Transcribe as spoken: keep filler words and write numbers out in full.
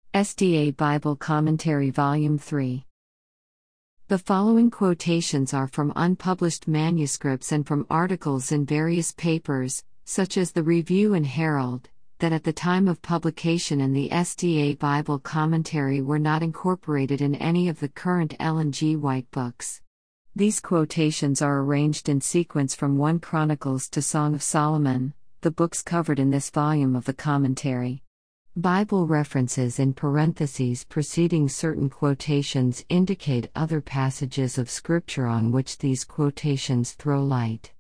S D A Bible Commentary Volume three. The following quotations are from unpublished manuscripts and from articles in various papers, such as the Review and Herald, that at the time of publication in the S D A Bible Commentary were not incorporated in any of the current Ellen G. White books. These quotations are arranged in sequence from First Chronicles to Song of Solomon, the books covered in this volume of the commentary. Bible references in parentheses preceding certain quotations indicate other passages of Scripture on which these quotations throw light.